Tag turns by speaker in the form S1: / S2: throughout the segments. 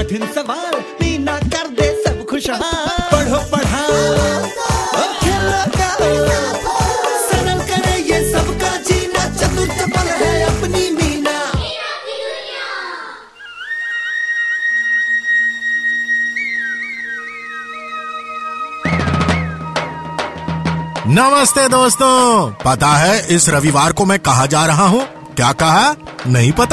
S1: कठिन सवाल मीना कर दे सब खुशहाल। पढ़ो पढ़ाओ और खेलो गाओ, सरल करे ये सबका जीना, चतुर चपल है अपनी मीना।
S2: नमस्ते दोस्तों, पता है इस रविवार को मैं कहाँ जा रहा हूँ? क्या कहा? नहीं पता?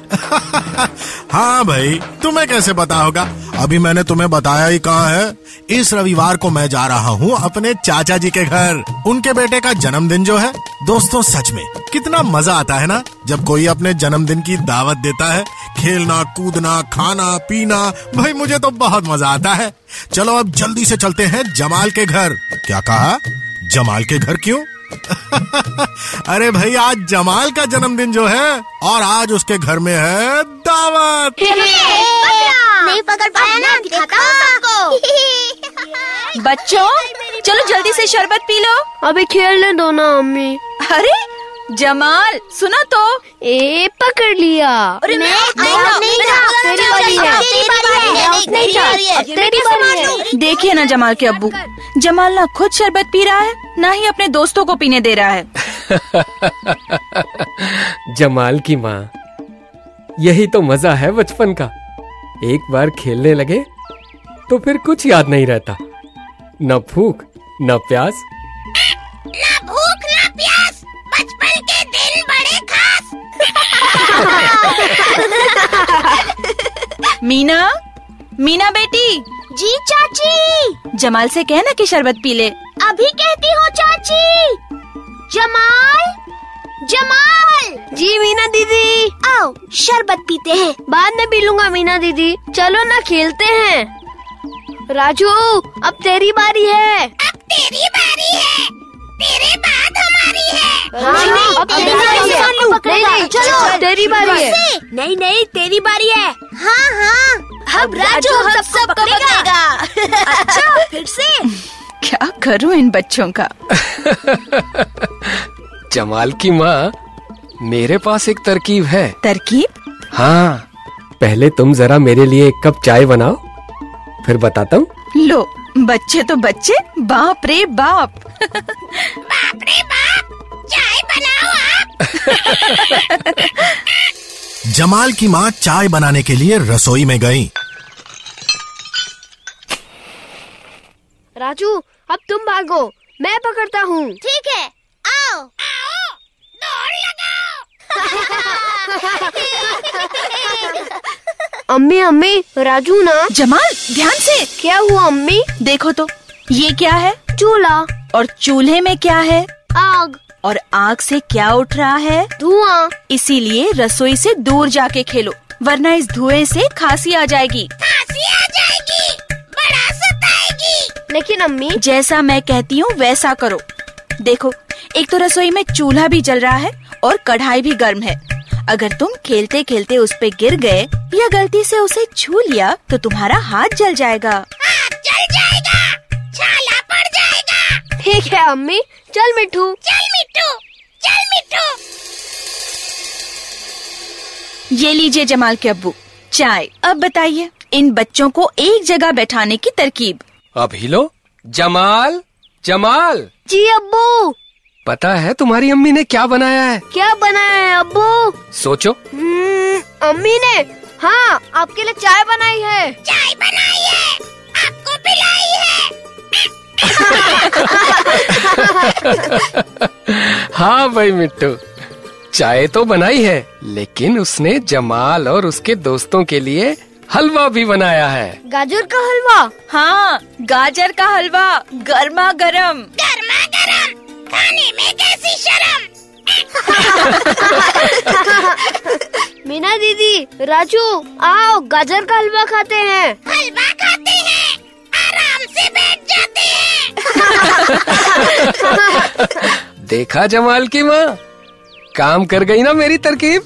S2: हाँ भाई, तुम्हें कैसे पता होगा? अभी मैंने तुम्हें बताया ही कहाँ है। इस रविवार को मैं जा रहा हूँ अपने चाचा जी के घर। उनके बेटे का जन्मदिन जो है। दोस्तों सच में कितना मजा आता है ना जब कोई अपने जन्मदिन की दावत देता है। खेलना कूदना खाना पीना, भाई मुझे तो बहुत मजा आता है। चलो अब जल्दी से चलते हैं जमाल के घर। क्या कहा? जमाल के घर क्यों? अरे भाई आज जमाल का जन्मदिन जो है और आज उसके घर में है दावत।
S3: नहीं पकड़ पाया ना, दिखाता हूँ सबको।
S4: बच्चों चलो जल्दी से शरबत पी लो।
S5: अभी खेलने दो ना अम्मी।
S4: अरे जमाल सुनो तो।
S5: ए पकड़ लिया।
S3: अरे
S5: तेरी बारी है।
S4: देखिए ना जमाल के अब्बू, जमाल ना खुद शरबत पी रहा है ना ही अपने दोस्तों को पीने दे रहा है।
S6: जमाल की माँ, यही तो मजा है बचपन का। एक बार खेलने लगे तो फिर कुछ याद नहीं रहता, न भूख न प्यास।
S3: ना भूख ना प्यास, बचपन के दिन बड़े खास।
S4: मीना बेटी।
S3: जी चाची।
S4: जमाल से कहना कि शरबत पी ले।
S3: अभी कहती हूँ चाची। जमाल
S5: जी मीना दीदी।
S3: आओ शरबत पीते हैं।
S5: बाद में पी लूंगा मीना दीदी। चलो ना खेलते हैं। राजू अब तेरी बारी है।
S3: अब तेरी बारी है, तेरे बाद हमारी है।
S5: अब तेरी बारी है। नहीं, चलो तेरी बारी है। नहीं तेरी बारी है।
S3: हाँ अब राजू हम सबको पकड़ेगा। अच्छा फिर से।
S4: क्या करूं इन बच्चों का।
S6: जमाल की माँ, मेरे पास एक तरकीब है।
S4: तरकीब?
S6: हाँ, पहले तुम जरा मेरे लिए एक कप चाय बनाओ, फिर बताता हूँ।
S4: लो बच्चे तो बच्चे, बाप रे बाप।
S3: बाप रे बाप, चाय बनाओ आप।
S2: जमाल की माँ चाय बनाने के लिए रसोई में गई।
S5: राजू अब तुम भागो, मैं पकड़ता हूँ।
S3: ठीक है, आओ दौड़ लगाओ।
S5: अम्मी राजू ना।
S4: जमाल ध्यान से।
S5: क्या हुआ अम्मी?
S4: देखो तो ये क्या है?
S5: चूल्हा।
S4: और चूल्हे में क्या है?
S5: आग।
S4: और आग से क्या उठ रहा है?
S5: धुआं।
S4: इसीलिए रसोई से दूर जाके खेलो, वरना इस धुएं से खांसी आ जाएगी।
S3: खांसी आ जाएगी, बड़ा सताएगी।
S5: लेकिन अम्मी,
S4: जैसा मैं कहती हूँ वैसा करो। देखो एक तो रसोई में चूल्हा भी जल रहा है और कढ़ाई भी गर्म है। अगर तुम खेलते खेलते उस पे गिर गए या गलती से उसे छू लिया तो तुम्हारा हाथ जल जाएगा।
S3: हाथ जल जाएगा, छाला पड़ जाएगा।
S5: ठीक है अम्मी, चल मिट्टू।
S4: ये लीजिए जमाल के अब्बू चाय। अब बताइए इन बच्चों को एक जगह बैठाने की तरकीब।
S6: अभी लो। जमाल
S5: जी अब्बू।
S6: पता है तुम्हारी अम्मी ने क्या बनाया है?
S5: क्या बनाया है अब्बू?
S6: सोचो।
S5: अम्मी ने, हाँ आपके लिए चाय बनाई है।
S3: चाय बनाई है, आपको पिलाई है।
S6: हाँ भाई मिट्टू, चाय तो बनाई है, लेकिन उसने जमाल और उसके दोस्तों के लिए हलवा भी बनाया है।
S5: गाजर का हलवा?
S4: हाँ गाजर का हलवा, गर्मा गरम।
S3: खाने में कैसी शर्म।
S5: मीना दीदी, राजू आओ गाजर का हलवा खाते हैं।
S3: हलवा खाते हैं, आराम से बैठ जाते हैं।
S6: देखा जमाल की माँ, काम कर गई ना मेरी तरकीब।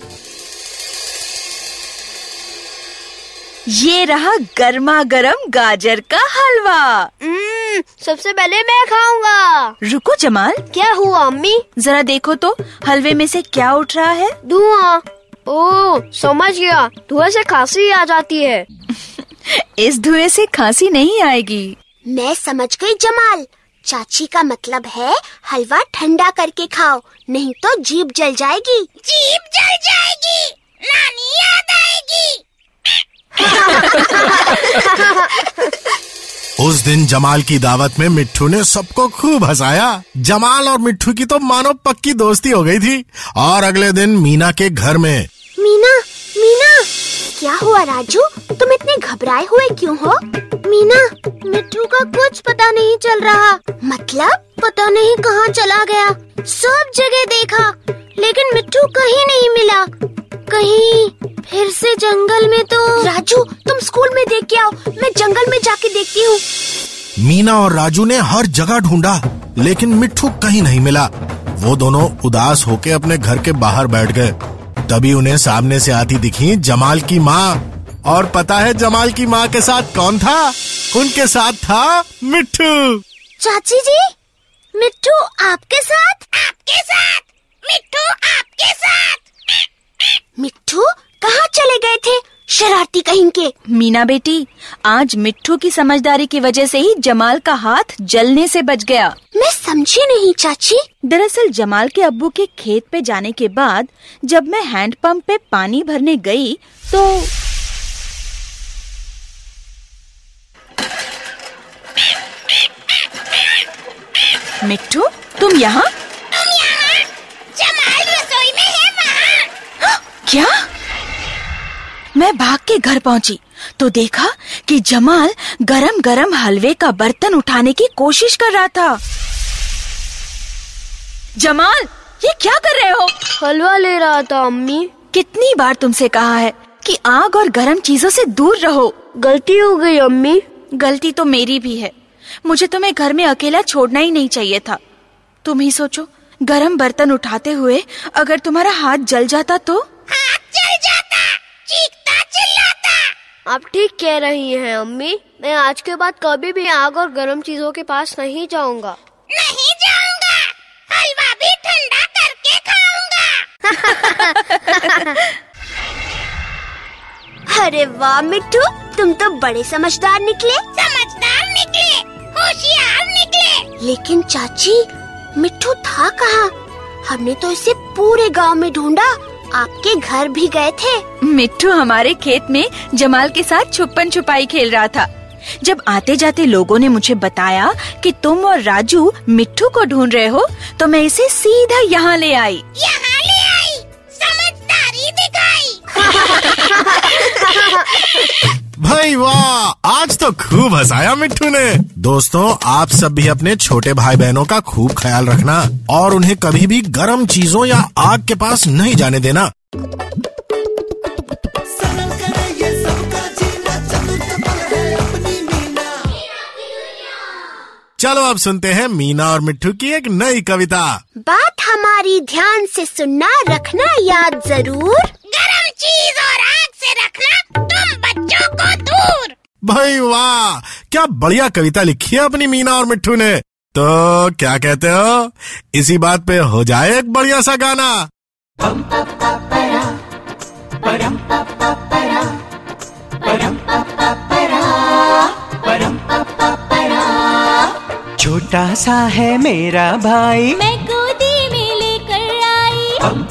S4: ये रहा गर्मा गरम गाजर का हलवा।
S5: सबसे पहले मैं खाऊंगा।
S4: रुको जमाल।
S5: क्या हुआ अम्मी?
S4: जरा देखो तो हलवे में से क्या उठ रहा है?
S5: धुआं। ओह समझ गया, धुआं से खांसी आ जाती है।
S4: इस धुएं से खांसी नहीं आएगी।
S3: मैं समझ गई जमाल, चाची का मतलब है हलवा ठंडा करके खाओ, नहीं तो जीभ जल जाएगी। जीभ जल जाएगी, नानी याद आएगी।
S2: उस दिन जमाल की दावत में मिट्ठू ने सबको खूब हंसाया। जमाल और मिट्ठू की तो मानो पक्की दोस्ती हो गई थी। और अगले दिन मीना के घर में।
S3: मीना, क्या हुआ राजू, तुम इतने घबराए हुए क्यों हो? मीना, मिट्ठू का कुछ पता नहीं चल रहा। मतलब पता नहीं कहाँ चला गया। सब जगह देखा लेकिन मिट्ठू कहीं नहीं मिला। कहीं फिर से जंगल में तो। राजू तुम स्कूल में देख के आओ, मैं जंगल में जाके देखती हूँ।
S2: मीना और राजू ने हर जगह ढूंढा लेकिन मिट्ठू कहीं नहीं मिला। वो दोनों उदास होके अपने घर के बाहर बैठ गए। तभी उन्हें सामने से आती दिखी जमाल की माँ। और पता है जमाल की माँ के साथ कौन था? उनके साथ था मिट्ठू।
S3: चाची जी, मिट्ठू आपके साथ? आपके साथ मिट्ठू, आपके साथ। मिट्ठू कहाँ चले गए थे शरारती कहीं के?
S4: मीना बेटी, आज मिट्ठू की समझदारी की वजह से ही जमाल का हाथ जलने से बच गया।
S3: मैं समझी नहीं चाची।
S4: दरअसल जमाल के अब्बू के खेत पे जाने के बाद जब मैं हैंडपंप पे पानी भरने गई तो मिट्ठू, तुम यहाँ?
S3: जमाल रसोई में है वहाँ।
S4: क्या? मैं भाग के घर पहुंची तो देखा कि जमाल गरम गरम हलवे का बर्तन उठाने की कोशिश कर रहा था। जमाल, ये क्या कर रहे हो?
S5: हलवा ले रहा था अम्मी।
S4: कितनी बार तुमसे कहा है कि आग और गरम चीजों से दूर रहो।
S5: गलती हो गई अम्मी।
S4: गलती तो मेरी भी है। मुझे तुम्हें घर में अकेला छोड़ना ही नहीं चाहिए था। तुम ही सोचो, गरम बर्तन उठाते हुए अगर तुम्हारा हाथ जल जाता तो?
S3: हाथ जल जाता, चीखता चिल्लाता।
S5: आप ठीक कह रही हैं अम्मी। मैं आज के बाद कभी भी आग और गर्म चीजों के पास नहीं जाऊंगा।
S3: नहीं जाऊंगा, हलवा भी ठंडा करके खाऊंगा। अरे वाह मिट्ठू, तुम तो बड़े समझदार निकले। समझदार निकले, होशियार निकले। लेकिन चाची, मिट्ठू था कहाँ? हमने तो इसे पूरे गांव में ढूंढा, आपके घर भी गए थे।
S4: मिट्ठू हमारे खेत में जमाल के साथ छुपन छुपाई खेल रहा था। जब आते जाते लोगों ने मुझे बताया कि तुम और राजू मिट्ठू को ढूंढ रहे हो तो मैं इसे सीधा यहाँ ले आई।
S3: यहाँ ले आई, समझदारी दिखाई।
S2: भाई वाह, आज तो खूब हंसाया मिट्ठू ने। दोस्तों, आप सब भी अपने छोटे भाई बहनों का खूब ख्याल रखना और उन्हें कभी भी गर्म चीजों या आग के पास नहीं जाने देना। चलो अब सुनते हैं मीना और मिट्ठू की एक नई कविता।
S3: बात हमारी ध्यान से सुनना, रखना याद जरूर, गरम चीज और आग से रखना तुम बच्चों को दूर।
S2: भाई वाह, क्या बढ़िया कविता लिखी है अपनी मीना और मिट्ठू ने। तो क्या कहते हो, इसी बात पे हो जाए एक बढ़िया सा गाना।
S7: छोटा सा है मेरा भाई,
S3: मैं गोदी में लेकर आई।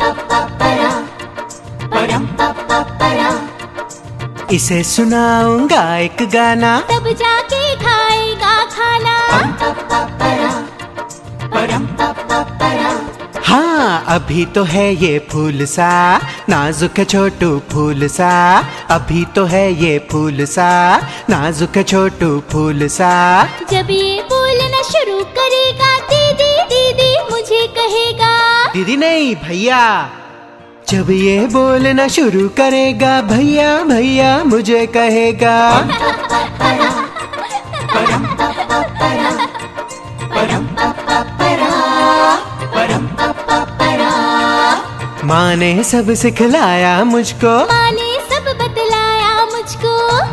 S7: इसे सुनाऊंगा एक गाना,
S3: तब जाके खाएगा खाना।
S7: हाँ अभी तो है ये फूल सा, नाजुक है छोटू फूल सा। अभी तो है ये फूल सा, नाजुक है छोटू फूल सा।
S3: जब ये बोलना शुरू करेगा, दीदी दीदी मुझे कहेगा।
S7: दीदी नहीं भैया। जब ये बोलना शुरू करेगा, भैया भैया मुझे कहेगा। माँ ने सब सिखलाया मुझको,
S3: माँ ने सब बतलाया मुझको।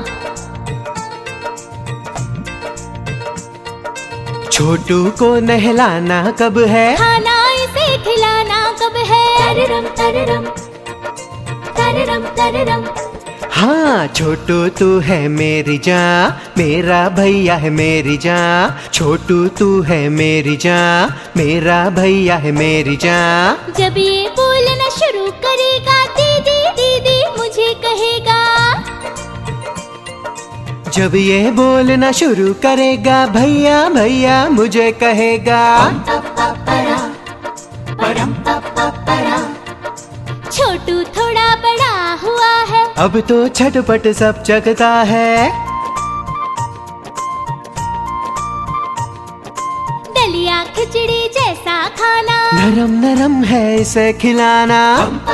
S7: छोटू को नहलाना कब है,
S3: खाना इसे खिलाना कब है। तररम तररम तररम तररम।
S7: हाँ, छोटू तू है मेरी जान, मेरा भैया है मेरी जान। छोटू तू है मेरी जान, मेरा भैया है मेरी जान।
S8: जब ये बोलना शुरू करेगा दीदी दीदी मुझे कहेगा।
S7: जब ये बोलना शुरू करेगा भैया भैया मुझे कहेगा।
S8: छोटू थोड़ा बड़ा हुआ है,
S7: अब तो छटपट सब जगता है।
S8: दलिया खिचड़ी जैसा खाना,
S7: नरम नरम है इसे खिलाना।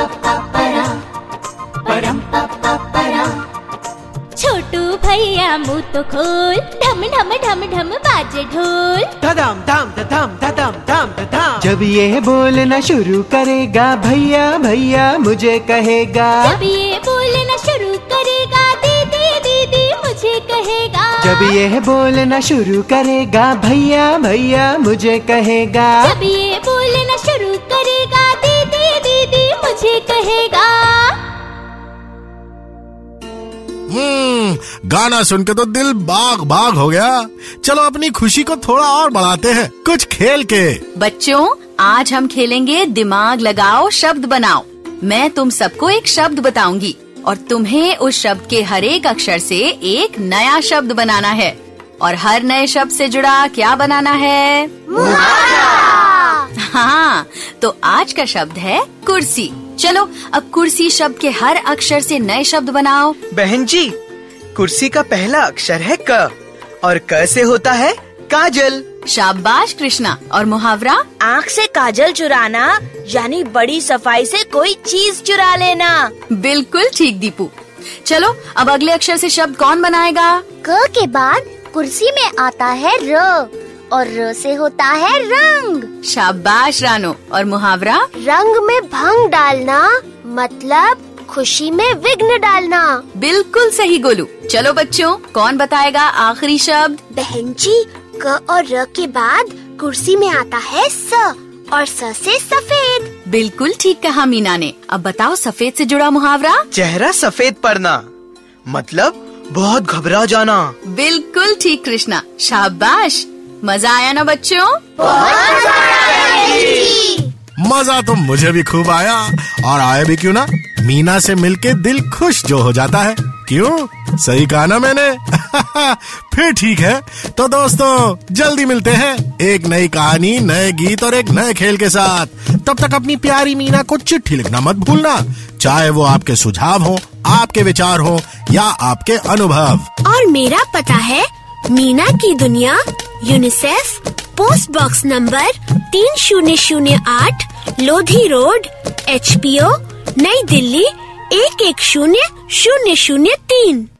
S8: छोटू भैया मुँह तो खोल, ढम ढम ढम ढम बाजे ढोल।
S7: धम धम धम धम धम धम। जब ये बोलना शुरू करेगा भैया भैया मुझे कहेगा।
S8: जब ये बोलना शुरू करेगा दीदी दीदी मुझे कहेगा।
S7: जब ये बोलना शुरू करेगा भैया भैया मुझे कहेगा।
S8: जब ये बोलना शुरू करेगा दीदी दीदी मुझे कहेगा।
S2: गाना सुन के तो दिल बाग बाग हो गया। चलो अपनी खुशी को थोड़ा और बढ़ाते हैं कुछ खेल के।
S4: बच्चों, आज हम खेलेंगे दिमाग लगाओ शब्द बनाओ। मैं तुम सबको एक शब्द बताऊंगी और तुम्हें उस शब्द के हर एक अक्षर से एक नया शब्द बनाना है। और हर नए शब्द से जुड़ा क्या बनाना है? हाँ, तो आज का शब्द है कुर्सी। चलो अब कुर्सी शब्द के हर अक्षर से नए शब्द बनाओ।
S9: बहन जी, कुर्सी का पहला अक्षर है क और क से होता है काजल।
S4: शाबाश कृष्णा। और मुहावरा?
S10: आँख से काजल चुराना यानी बड़ी सफाई से कोई चीज चुरा लेना।
S4: बिल्कुल ठीक दीपू। चलो अब अगले अक्षर से शब्द कौन बनाएगा?
S3: क के बाद कुर्सी में आता है र और र से होता है रंग।
S4: शाबाश रानो। और मुहावरा?
S3: रंग में भंग डालना मतलब खुशी में विघ्न डालना।
S4: बिल्कुल सही गोलू। चलो बच्चों, कौन बताएगा आखिरी शब्द?
S3: बहन जी, क और र के बाद कुर्सी में आता है स और स से सफेद।
S4: बिल्कुल ठीक कहा मीना ने। अब बताओ सफेद से जुड़ा मुहावरा?
S9: चेहरा सफेद पड़ना मतलब बहुत घबरा जाना।
S4: बिल्कुल ठीक कृष्णा। शाबाश। मजा आया ना बच्चों?
S2: मजा तो मुझे भी खूब आया। और आया भी क्यों ना, मीना से मिलके दिल खुश जो हो जाता है। क्यों? सही कहा ना मैंने? फिर ठीक है। तो दोस्तों, जल्दी मिलते हैं एक नई कहानी, नए गीत और एक नए खेल के साथ। तब तक अपनी प्यारी मीना को चिट्ठी लिखना मत भूलना, चाहे वो आपके सुझाव हो, आपके विचार हो या आपके अनुभव।
S3: और मेरा पता है मीना की दुनिया, UNICEF, post box number 3008, Lodhi road, HPO, Nai Delhi 11003।